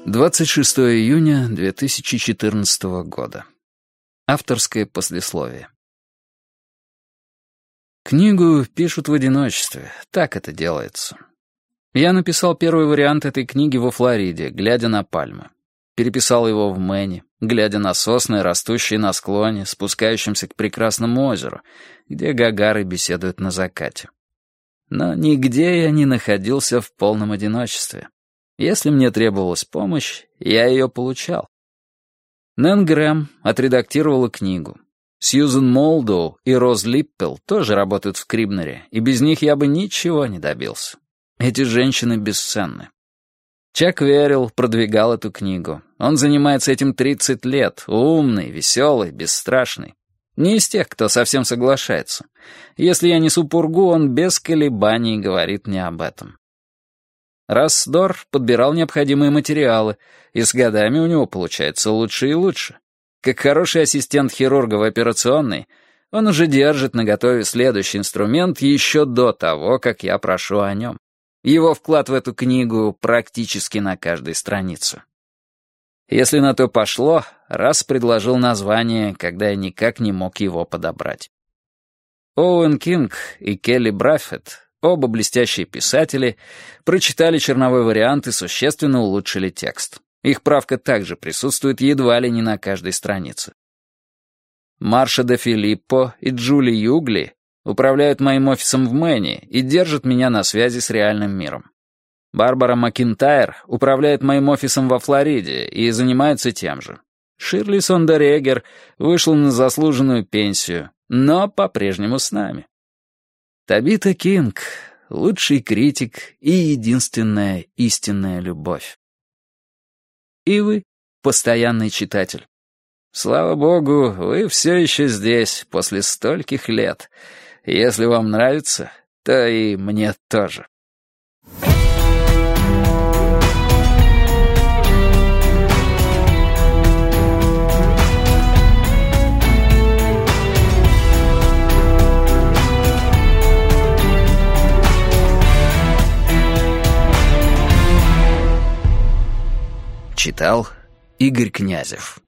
26 июня 2014 года. Авторское послесловие. Книгу пишут в одиночестве, так это делается. Я написал первый вариант этой книги во Флориде, глядя на пальмы. Переписал его в Мэне, глядя на сосны, растущие на склоне, спускающемся к прекрасному озеру, где гагары беседуют на закате. Но нигде я не находился в полном одиночестве. Если мне требовалась помощь, я ее получал. Нэн Грэм отредактировала книгу. Сьюзен Молдоу и Роз Липпел тоже работают в Крибнере, и без них я бы ничего не добился. Эти женщины бесценны. Чак Веррилл продвигал эту книгу. Он занимается этим 30 лет, умный, веселый, бесстрашный. Не из тех, кто совсем соглашается. Если я несу пургу, он без колебаний говорит мне об этом. Рассдор подбирал необходимые материалы, и с годами у него получается лучше и лучше. Как хороший ассистент хирурга в операционной, он уже держит наготове следующий инструмент еще до того, как я прошу о нем. Его вклад в эту книгу практически на каждой странице. Если на то пошло, раз предложил название, когда я никак не мог его подобрать. Оуэн Кинг и Келли Браффетт, оба блестящие писатели, прочитали черновой вариант и существенно улучшили текст. Их правка также присутствует едва ли не на каждой странице. Марша де Филиппо и Джули Югли управляют моим офисом в Мэне и держат меня на связи с реальным миром. Барбара Макинтайр управляет моим офисом во Флориде и занимается тем же. Ширли Сондерегер вышел на заслуженную пенсию, но по-прежнему с нами. Табита Кинг — лучший критик и единственная истинная любовь. И вы — постоянный читатель. Слава богу, вы все еще здесь после стольких лет. Если вам нравится, то и мне тоже. Читал Игорь Князев.